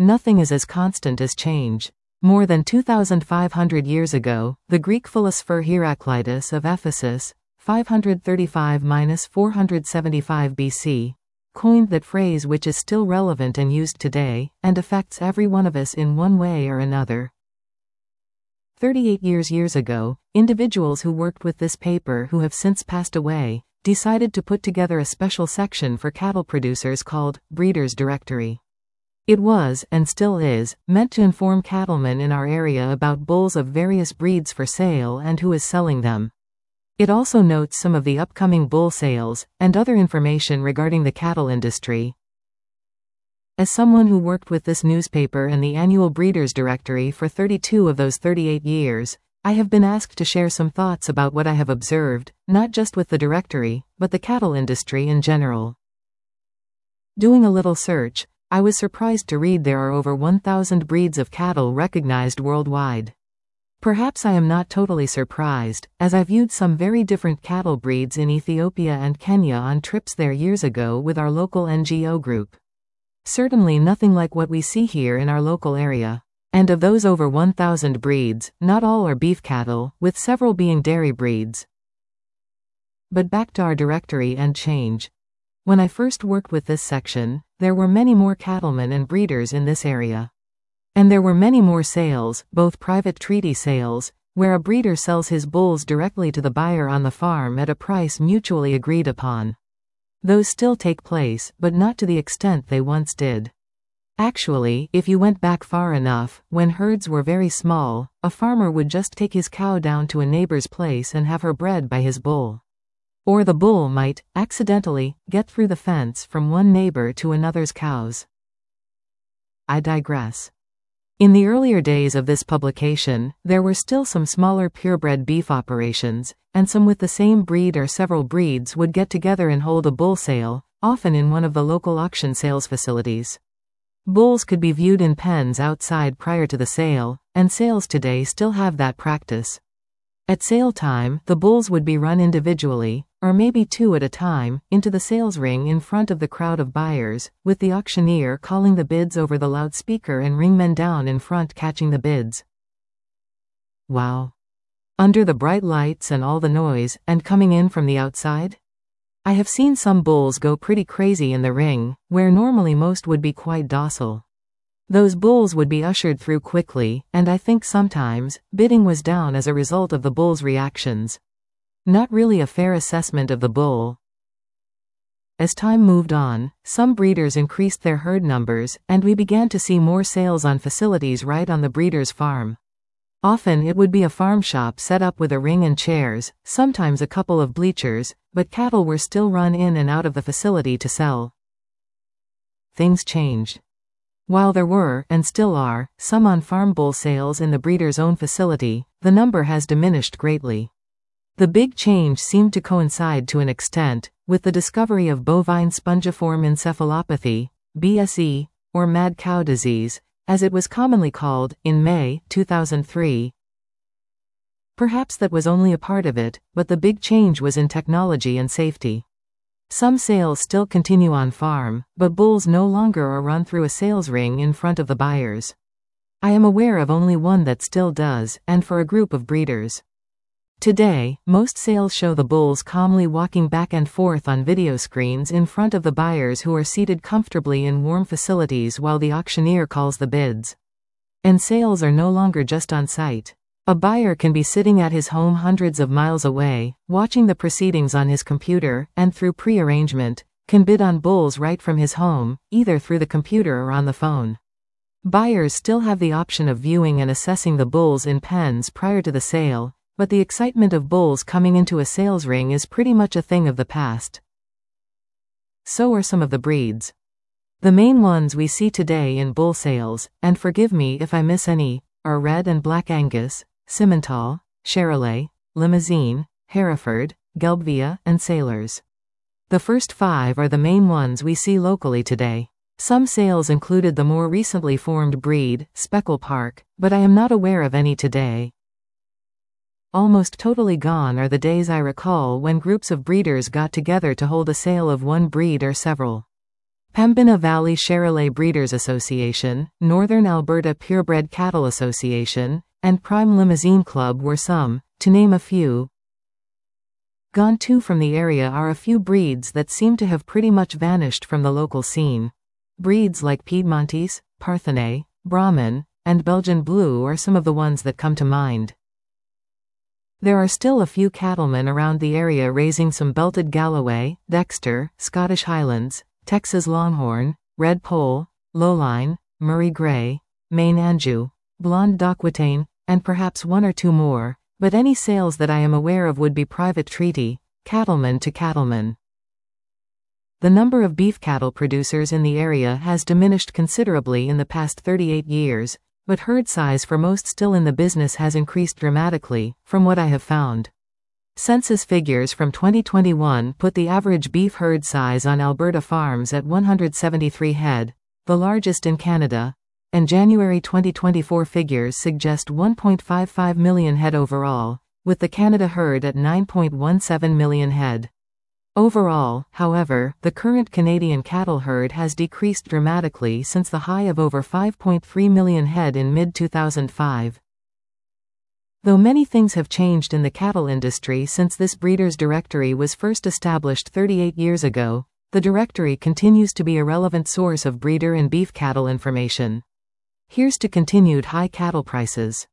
Nothing is as constant as change. More than 2,500 years ago, the Greek philosopher Heraclitus of Ephesus, 535–475 BC, coined that phrase, which is still relevant and used today, and affects every one of us in one way or another. 38 years ago, individuals who worked with this paper, who have since passed away, decided to put together a special section for cattle producers called Breeders' Directory. It was, and still is, meant to inform cattlemen in our area about bulls of various breeds for sale and who is selling them. It also notes some of the upcoming bull sales, and other information regarding the cattle industry. As someone who worked with this newspaper and the annual Breeders' Directory for 32 of those 38 years, I have been asked to share some thoughts about what I have observed, not just with the directory, but the cattle industry in general. Doing a little search, I was surprised to read there are over 1,000 breeds of cattle recognized worldwide. Perhaps I am not totally surprised, as I viewed some very different cattle breeds in Ethiopia and Kenya on trips there years ago with our local NGO group. Certainly nothing like what we see here in our local area. And of those over 1,000 breeds, not all are beef cattle, with several being dairy breeds. But back to our directory and change. When I first worked with this section, there were many more cattlemen and breeders in this area. And there were many more sales, both private treaty sales, where a breeder sells his bulls directly to the buyer on the farm at a price mutually agreed upon. Those still take place, but not to the extent they once did. Actually, if you went back far enough, when herds were very small, a farmer would just take his cow down to a neighbor's place and have her bred by his bull. Or the bull might, accidentally, get through the fence from one neighbor to another's cows. I digress. In the earlier days of this publication, there were still some smaller purebred beef operations, and some with the same breed or several breeds would get together and hold a bull sale, often in one of the local auction sales facilities. Bulls could be viewed in pens outside prior to the sale, and sales today still have that practice. At sale time, the bulls would be run individually, or maybe two at a time, into the sales ring in front of the crowd of buyers, with the auctioneer calling the bids over the loudspeaker and ringmen down in front catching the bids. Wow. Under the bright lights and all the noise, and coming in from the outside? I have seen some bulls go pretty crazy in the ring, where normally most would be quite docile. Those bulls would be ushered through quickly, and I think sometimes, bidding was down as a result of the bull's reactions. Not really a fair assessment of the bull. As time moved on, some breeders increased their herd numbers, and we began to see more sales on facilities right on the breeder's farm. Often it would be a farm shop set up with a ring and chairs, sometimes a couple of bleachers, but cattle were still run in and out of the facility to sell. Things changed. While there were, and still are, some on-farm bull sales in the breeder's own facility, the number has diminished greatly. The big change seemed to coincide to an extent with the discovery of bovine spongiform encephalopathy, BSE, or mad cow disease, as it was commonly called, in May 2003. Perhaps that was only a part of it, but the big change was in technology and safety. Some sales still continue on farm, but bulls no longer are run through a sales ring in front of the buyers. I am aware of only one that still does, and for a group of breeders. Today, most sales show the bulls calmly walking back and forth on video screens in front of the buyers who are seated comfortably in warm facilities while the auctioneer calls the bids. And sales are no longer just on site. A buyer can be sitting at his home hundreds of miles away, watching the proceedings on his computer, and through pre-arrangement, can bid on bulls right from his home, either through the computer or on the phone. Buyers still have the option of viewing and assessing the bulls in pens prior to the sale, but the excitement of bulls coming into a sales ring is pretty much a thing of the past. So are some of the breeds. The main ones we see today in bull sales, and forgive me if I miss any, are Red and Black Angus, Simmental, Charolais, Limousin, Hereford, Gelbvieh, and Salers. The first 5 are the main ones we see locally today. Some sales included the more recently formed breed, Speckle Park, but I am not aware of any today. Almost totally gone are the days I recall when groups of breeders got together to hold a sale of one breed or several. Pembina Valley Charolais Breeders Association, Northern Alberta Purebred Cattle Association, and Prime Limousine Club were some, to name a few. Gone too from the area are a few breeds that seem to have pretty much vanished from the local scene. Breeds like Piedmontese, Parthenay, Brahman, and Belgian Blue are some of the ones that come to mind. There are still a few cattlemen around the area raising some belted Galloway, Dexter, Scottish Highlands, Texas Longhorn, Red Pole, Lowline, Murray Grey, Maine Anjou, Blonde d'Aquitaine, and perhaps one or two more, but any sales that I am aware of would be private treaty, cattleman to cattleman. The number of beef cattle producers in the area has diminished considerably in the past 38 years, but herd size for most still in the business has increased dramatically, from what I have found. Census figures from 2021 put the average beef herd size on Alberta farms at 173 head, the largest in Canada, and January 2024 figures suggest 1.55 million head overall, with the Canada herd at 9.17 million head. Overall, however, the current Canadian cattle herd has decreased dramatically since the high of over 5.3 million head in mid-2005. Though many things have changed in the cattle industry since this breeders' directory was first established 38 years ago, the directory continues to be a relevant source of breeder and beef cattle information. Here's to continued high cattle prices.